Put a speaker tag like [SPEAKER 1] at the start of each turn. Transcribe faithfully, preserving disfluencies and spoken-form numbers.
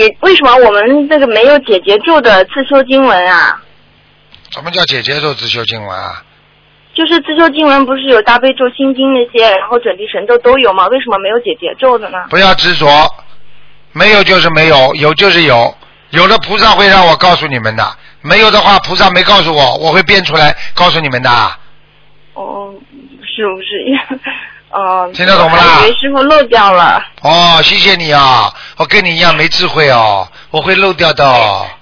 [SPEAKER 1] 为什么我们这个没有解结咒的自修经文啊？
[SPEAKER 2] 什么叫解结咒自修经文啊？
[SPEAKER 1] 就是自修经文不是有大悲咒、心经那些，然后准提神咒都有吗？为什么没有解结咒的呢？
[SPEAKER 2] 不要执着，没有就是没有，有就是有，有的菩萨会让我告诉你们的，没有的话菩萨没告诉我，我会编出来告诉你们的。
[SPEAKER 1] 哦，是不是？哦，
[SPEAKER 2] 听得懂不啦？
[SPEAKER 1] 以为师傅漏掉了。
[SPEAKER 2] 哦，谢谢你啊，我跟你一样没智慧哦，我会漏掉的哦。